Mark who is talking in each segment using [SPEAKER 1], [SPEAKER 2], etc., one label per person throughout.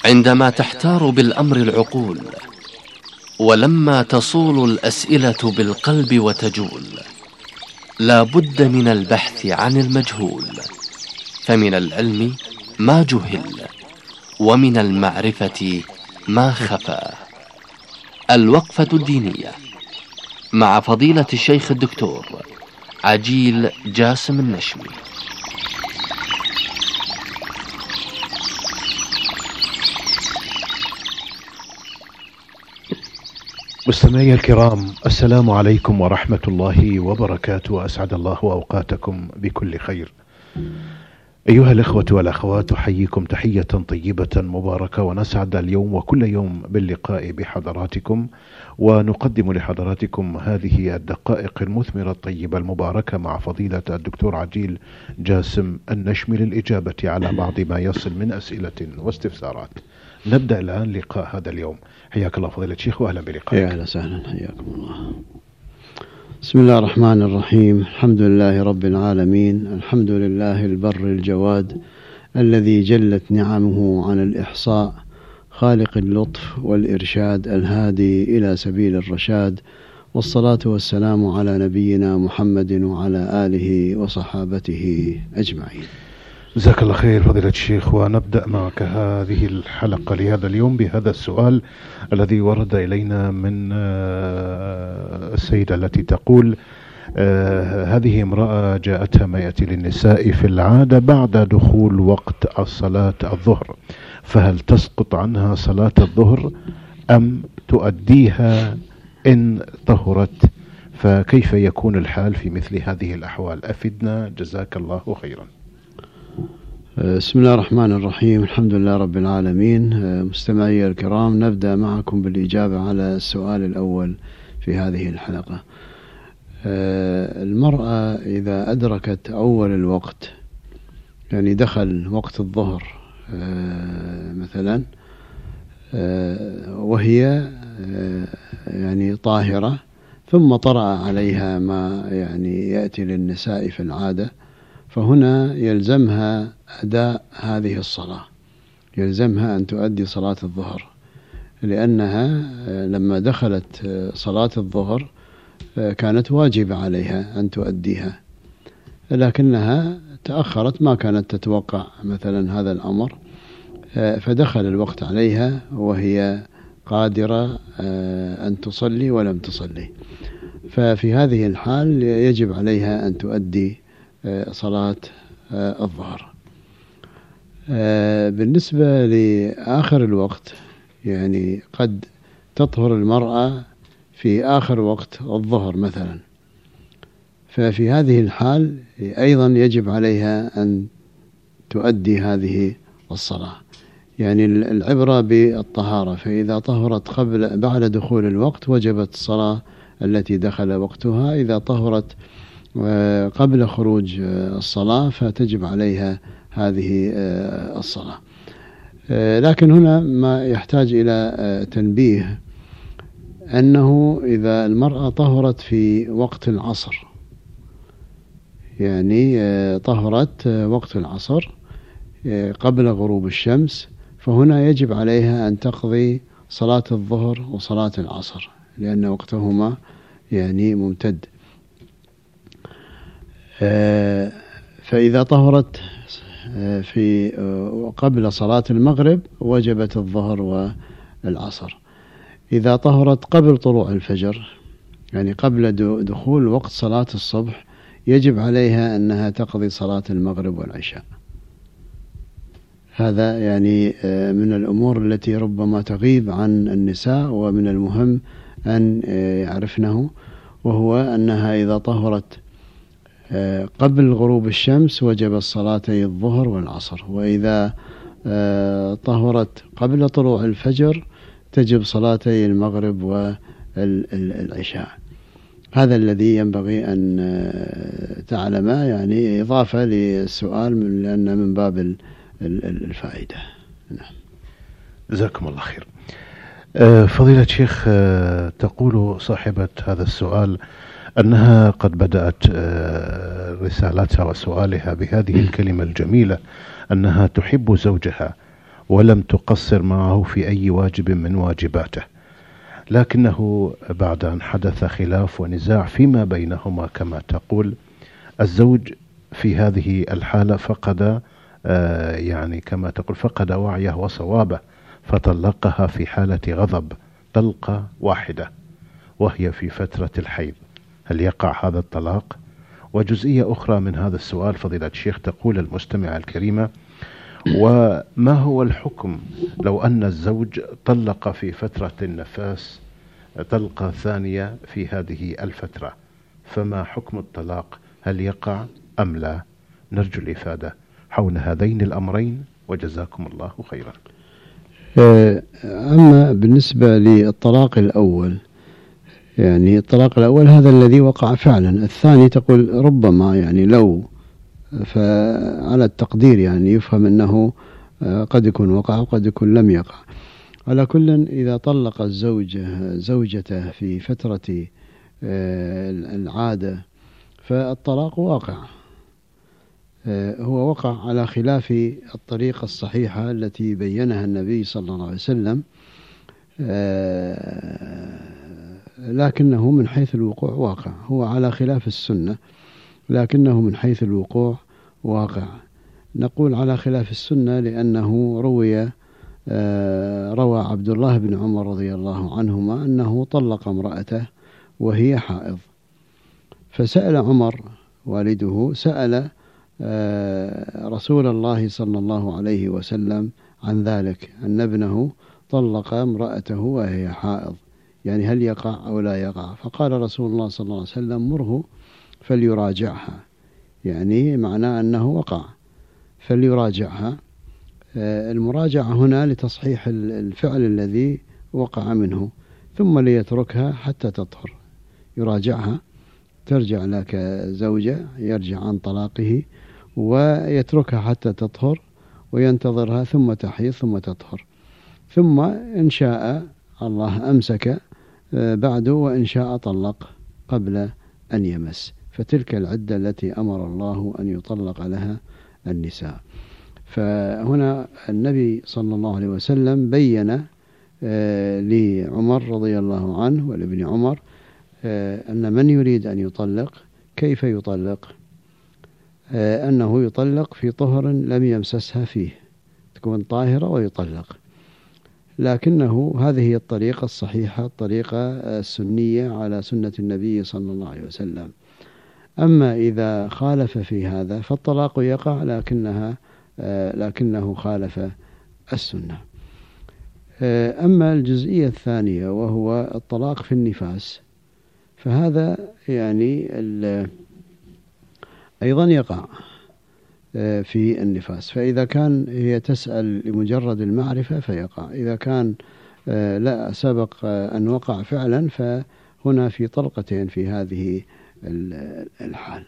[SPEAKER 1] عندما تحتار بالأمر العقول، ولما تصول الأسئلة بالقلب وتجول، لا بد من البحث عن المجهول، فمن العلم ما جهل، ومن المعرفة ما خفى. الوقفة الدينية مع فضيلة الشيخ الدكتور عجيل جاسم النشمي.
[SPEAKER 2] مستمعي الكرام، السلام عليكم ورحمة الله وبركاته، أسعد الله أوقاتكم بكل خير. أيها الإخوة والأخوات، أحييكم تحية طيبة مباركة، ونسعد اليوم وكل يوم باللقاء بحضراتكم، ونقدم لحضراتكم هذه الدقائق المثمرة الطيبة المباركة مع فضيلة الدكتور عجيل جاسم النشمي للإجابة على بعض ما يصل من أسئلة واستفسارات. نبدأ الآن لقاء هذا اليوم. حياك الله فضيلة الشيخ وأهلا بلقائك.
[SPEAKER 3] يا أهلا وسهلا، حياكم الله. بسم الله الرحمن الرحيم. الحمد لله رب العالمين، الحمد لله البر الجواد الذي جلت نعمه عن الإحصاء، خالق اللطف والإرشاد، الهادي إلى سبيل الرشاد، والصلاة والسلام على نبينا محمد وعلى آله وصحابته أجمعين.
[SPEAKER 2] جزاك الله خير فضيلة الشيخ، ونبدأ معك هذه الحلقة لهذا اليوم بهذا السؤال الذي ورد إلينا من السيدة التي تقول: هذه امرأة جاءتها ما يأتي للنساء في العادة بعد دخول وقت الصلاة الظهر، فهل تسقط عنها صلاة الظهر أم تؤديها إن طهرت؟ فكيف يكون الحال في مثل هذه الأحوال؟ أفدنا جزاك الله خيرا.
[SPEAKER 3] بسم الله الرحمن الرحيم. الحمد لله رب العالمين. مستمعي الكرام، نبدأ معكم بالإجابة على السؤال الأول في هذه الحلقة. المرأة إذا أدركت أول الوقت، يعني دخل وقت الظهر مثلا، وهي يعني طاهرة، ثم طرأ عليها ما يعني يأتي للنساء في العادة، فهنا يلزمها أداء هذه الصلاة، يلزمها أن تؤدي صلاة الظهر، لأنها لما دخلت صلاة الظهر كانت واجبة عليها أن تؤديها، لكنها تأخرت، ما كانت تتوقع مثلا هذا الأمر، فدخل الوقت عليها وهي قادرة أن تصلي ولم تصلي، ففي هذه الحال يجب عليها أن تؤدي صلاة الظهر. بالنسبة لآخر الوقت، يعني قد تطهر المرأة في آخر وقت الظهر مثلا، ففي هذه الحال أيضا يجب عليها أن تؤدي هذه الصلاة، يعني العبرة بالطهارة، فإذا طهرت بعد دخول الوقت وجبت الصلاة التي دخل وقتها، إذا طهرت قبل خروج الصلاة فتجب عليها هذه الصلاة. لكن هنا ما يحتاج إلى تنبيه، أنه إذا المرأة طهرت في وقت العصر، يعني طهرت وقت العصر قبل غروب الشمس، فهنا يجب عليها أن تقضي صلاة الظهر وصلاة العصر، لأن وقتهما يعني ممتد. فإذا طهرت في قبل صلاة المغرب وجبت الظهر والعصر. إذا طهرت قبل طلوع الفجر، يعني قبل دخول وقت صلاة الصبح، يجب عليها أنها تقضي صلاة المغرب والعشاء. هذا يعني من الأمور التي ربما تغيب عن النساء، ومن المهم أن يعرفنه، وهو أنها إذا طهرت قبل غروب الشمس وجب الصلاتي الظهر والعصر، وإذا طهرت قبل طلوع الفجر تجب صلاتي المغرب والعشاء. هذا الذي ينبغي أن تعلم، يعني إضافة للسؤال، لأن من باب الفائدة. نعم.
[SPEAKER 2] جزاكم الله خير. فضيلة الشيخ، تقول صاحبة هذا السؤال أنها قد بدأت رسالتها وسؤالها بهذه الكلمة الجميلة، أنها تحب زوجها ولم تقصر معه في أي واجب من واجباته، لكنه بعد أن حدث خلاف ونزاع فيما بينهما كما تقول، الزوج في هذه الحالة فقد يعني كما تقول فقد وعيه وصوابه، فطلقها في حالة غضب طلقة واحدة وهي في فترة الحيض. هل يقع هذا الطلاق؟ وجزئية أخرى من هذا السؤال فضيلة الشيخ، تقول المستمعة الكريمة: وما هو الحكم لو أن الزوج طلق في فترة النفاس طلقة ثانية في هذه الفترة، فما حكم الطلاق؟ هل يقع أم لا؟ نرجو الإفادة حول هذين الأمرين وجزاكم الله خيرا.
[SPEAKER 3] أما بالنسبة للطلاق الأول، يعني الطلاق الأول هذا الذي وقع فعلا، الثاني تقول ربما يعني لو، فعلى التقدير يعني يفهم أنه قد يكون وقع وقد يكون لم يقع. على كل، إذا طلق الزوج زوجته في فترة العادة فالطلاق واقع، هو وقع على خلاف الطريقة الصحيحة التي بينها النبي صلى الله عليه وسلم، لكنه من حيث الوقوع واقع، هو على خلاف السنة لكنه من حيث الوقوع واقع. نقول على خلاف السنة لأنه روى عبد الله بن عمر رضي الله عنهما أنه طلق امرأته وهي حائض، فسأل عمر والده سأل رسول الله صلى الله عليه وسلم عن ذلك، أن ابنه طلق امرأته وهي حائض، يعني هل يقع أو لا يقع؟ فقال رسول الله صلى الله عليه وسلم: مره فليراجعها، يعني معناه أنه وقع فليراجعها. المراجعة هنا لتصحيح الفعل الذي وقع منه، ثم ليتركها حتى تطهر، يراجعها ترجع لك زوجة، يرجع عن طلاقه ويتركها حتى تطهر وينتظرها ثم تحيض ثم تطهر، ثم إن شاء الله أمسك بعده وإن شاء طلق قبل أن يمس، فتلك العدة التي أمر الله أن يطلق لها النساء. فهنا النبي صلى الله عليه وسلم بين لعمر رضي الله عنه ولابن عمر أن من يريد أن يطلق كيف يطلق، أنه يطلق في طهر لم يمسسها فيه، تكون طاهرة ويطلق، لكنه هذه هي الطريقة الصحيحة، الطريقة السنية على سنة النبي صلى الله عليه وسلم. أما إذا خالف في هذا فالطلاق يقع لكنه خالف السنة. أما الجزئية الثانية وهو الطلاق في النفاس، فهذا يعني أيضا يقع في النفاس، فإذا كان هي تسأل لمجرد المعرفة فيقع، إذا كان لا سبق أن وقع فعلا فهنا في طلقتين في هذه الحال.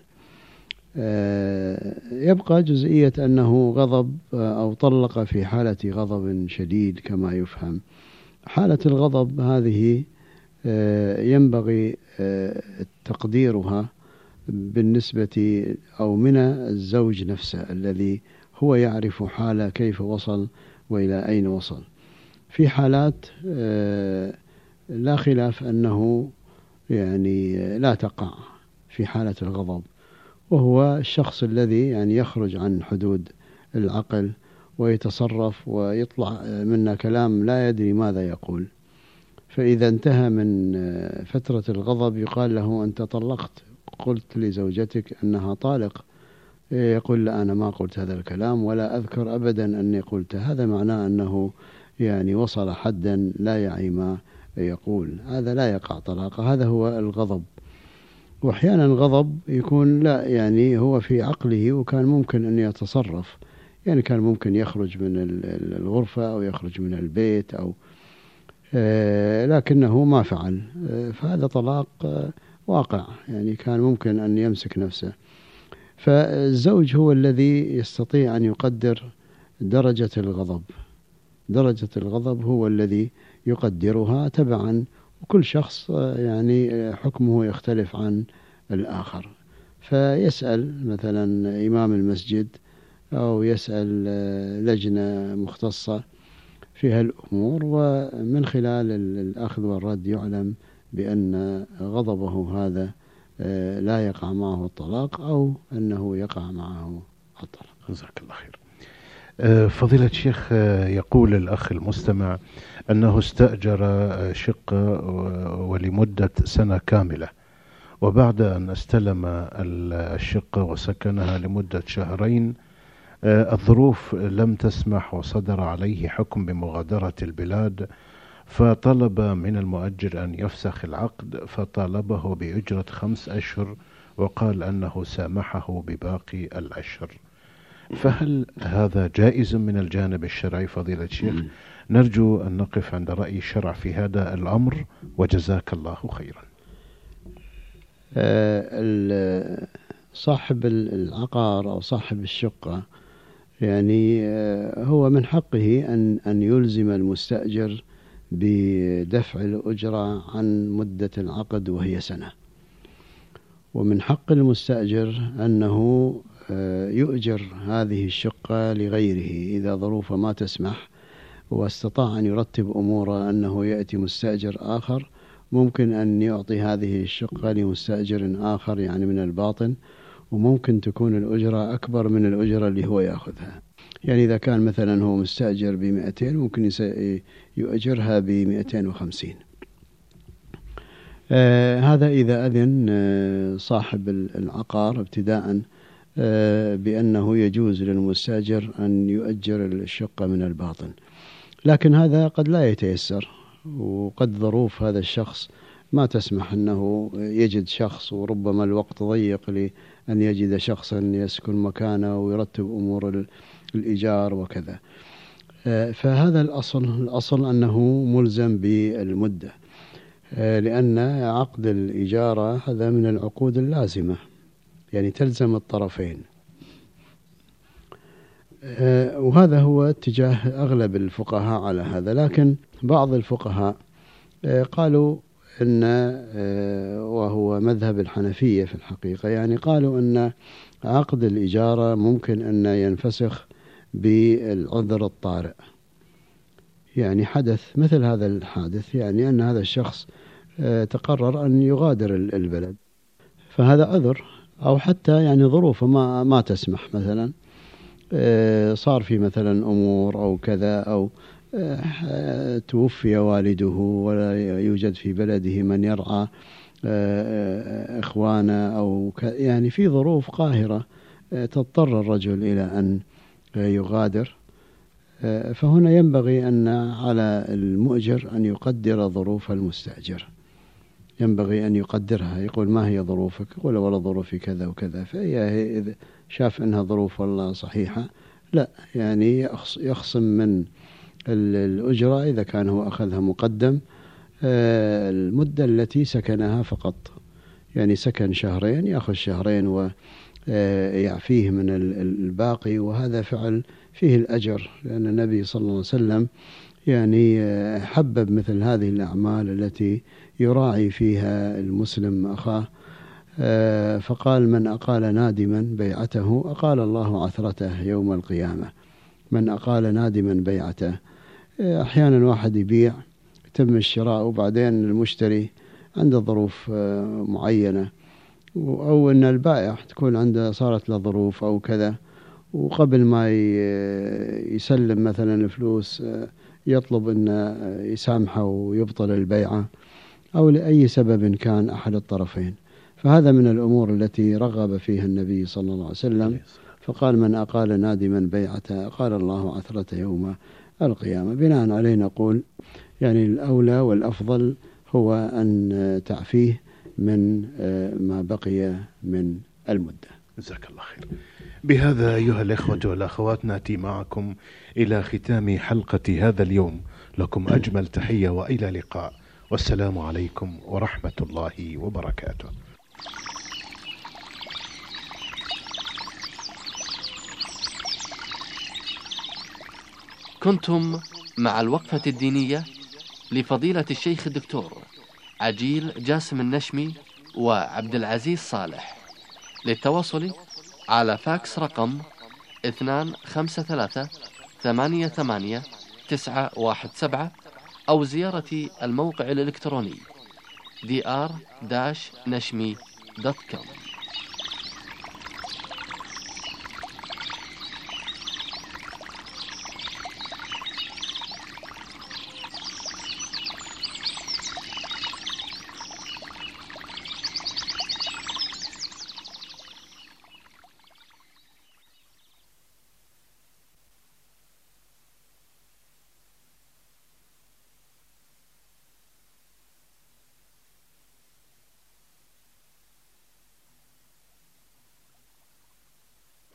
[SPEAKER 3] يبقى جزئية أنه غضب أو طلق في حالة غضب شديد كما يفهم. حالة الغضب هذه ينبغي تقديرها بالنسبة أو من الزوج نفسه الذي هو يعرف حاله كيف وصل وإلى أين وصل. في حالات لا خلاف أنه يعني لا تقع في حالة الغضب، وهو الشخص الذي يعني يخرج عن حدود العقل ويتصرف ويطلع منا كلام لا يدري ماذا يقول، فإذا انتهى من فترة الغضب يقال له: أنت طلقت، قلت لزوجتك أنها طالق، يقول: لا، أنا ما قلت هذا الكلام ولا أذكر أبدا أني قلت. هذا معناه أنه يعني وصل حدا لا يعي ما يقول، هذا لا يقع طلاقه، هذا هو الغضب. وأحيانا الغضب يكون لا يعني هو في عقله وكان ممكن أن يتصرف، يعني كان ممكن يخرج من الغرفة أو يخرج من البيت أو لكنه ما فعل، فهذا طلاق واقع، يعني كان ممكن أن يمسك نفسه. فالزوج هو الذي يستطيع أن يقدر درجة الغضب، درجة الغضب هو الذي يقدرها تبعا، وكل شخص يعني حكمه يختلف عن الآخر، فيسأل مثلا إمام المسجد أو يسأل لجنة مختصة في هالأمور، ومن خلال الأخذ والرد يعلم بأن غضبه هذا لا يقع معه الطلاق أو أنه يقع معه الطلاق.
[SPEAKER 2] جزاك الله خير. فضيلة الشيخ، يقول الأخ المستمع أنه استأجر شقة ولمدة سنة كاملة، وبعد أن استلم الشقة وسكنها لمدة شهرين الظروف لم تسمح وصدر عليه حكم بمغادرة البلاد، فطلب من المؤجر أن يفسخ العقد، فطالبه بأجرة 5 أشهر وقال أنه سامحه بباقي الأشهر. فهل هذا جائز من الجانب الشرعي فضيلة الشيخ؟ نرجو أن نقف عند رأي الشرع في هذا الأمر، وجزاك الله خيرا.
[SPEAKER 3] صاحب العقار أو صاحب الشقة يعني هو من حقه أن يلزم المستأجر بدفع الأجرة عن مدة العقد وهي سنة، ومن حق المستأجر أنه يؤجر هذه الشقة لغيره إذا ظروفه ما تسمح واستطاع أن يرتب أموره أنه يأتي مستأجر آخر، ممكن أن يعطي هذه الشقة لمستأجر آخر يعني من الباطن، وممكن تكون الأجرة أكبر من الأجرة اللي هو يأخذها. يعني إذا كان مثلا هو مستأجر ب200 ممكن يؤجرها ب250. هذا إذا أذن صاحب العقار ابتداء بأنه يجوز للمستأجر أن يؤجر الشقة من الباطن، لكن هذا قد لا يتيسر، وقد ظروف هذا الشخص ما تسمح أنه يجد شخص، وربما الوقت ضيق لأن يجد شخصا يسكن مكانه ويرتب أمور الإيجار وكذا. فهذا الأصل أنه ملزم بالمدة، لأن عقد الإجارة هذا من العقود اللازمة، يعني تلزم الطرفين، وهذا هو اتجاه أغلب الفقهاء على هذا. لكن بعض الفقهاء قالوا أن، وهو مذهب الحنفية في الحقيقة، يعني قالوا أن عقد الإجارة ممكن أن ينفسخ بالعذر الطارئ، يعني حدث مثل هذا الحادث، يعني أن هذا الشخص تقرر أن يغادر البلد، فهذا عذر، أو حتى يعني ظروفه ما تسمح، مثلا صار في مثلا أمور أو كذا، أو توفي والده ولا يوجد في بلده من يرعى إخوانه، أو يعني في ظروف قاهرة تضطر الرجل إلى أن يغادر، فهنا ينبغي أن على المؤجر أن يقدر ظروف المستأجر، ينبغي أن يقدرها، يقول ما هي ظروفك؟ يقول ولا ظروفي كذا وكذا، فهي إذا شاف أنها ظروف والله صحيحة، لا يعني يخصم من الأجرة إذا كان هو أخذها مقدم المدة التي سكنها فقط، يعني سكن شهرين يأخذ شهرين ويعفيه من الباقي، وهذا فعل فيه الأجر، لأن النبي صلى الله عليه وسلم يعني حبب مثل هذه الأعمال التي يراعي فيها المسلم أخاه، فقال من أقال نادما بيعته أقال الله عثرته يوم القيامة. من أقال نادما بيعته، أحيانا واحد يبيع تم الشراء وبعدين المشتري عنده ظروف معينة، أو أن البائع تكون عنده صارت له ظروف أو كذا، وقبل ما يسلم مثلا الفلوس يطلب أن يسامحه ويبطل البيعة، أو لأي سبب كان أحد الطرفين، فهذا من الأمور التي رغب فيها النبي صلى الله عليه وسلم، فقال من أقال نادما بيعته قال الله عثرته يوم القيامة. بناء عليه نقول يعني الأولى والأفضل هو أن تعفيه من ما بقي من المدة.
[SPEAKER 2] جزاك الله خير. بهذا أيها الإخوة والأخوات نأتي معكم إلى ختام حلقة هذا اليوم، لكم أجمل تحية وإلى لقاء، والسلام عليكم ورحمة الله وبركاته.
[SPEAKER 1] كنتم مع الوقفة الدينية لفضيلة الشيخ الدكتور عجيل جاسم النشمي وعبد العزيز صالح. للتواصل على فاكس رقم 25388 917 أو زيارة الموقع الإلكتروني dr-nashmi.com.